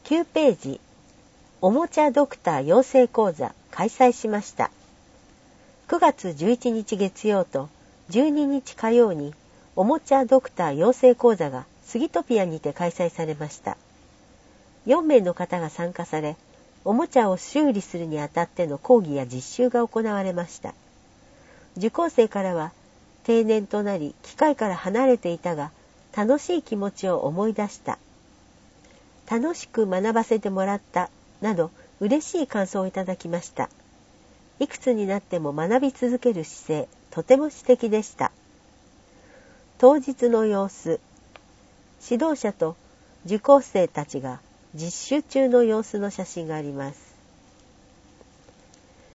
9ページ、おもちゃドクター養成講座開催しました。9月11日月曜と12日火曜におもちゃドクター養成講座がスギトピアにて開催されました。4名の方が参加され、おもちゃを修理するにあたっての講義や実習が行われました。受講生からは、定年となり機械から離れていたが、楽しい気持ちを思い出した。楽しく学ばせてもらった、など嬉しい感想をいただきました。いくつになっても学び続ける姿勢、とても素敵でした。当日の様子、指導者と受講生たちが実習中の様子の写真があります。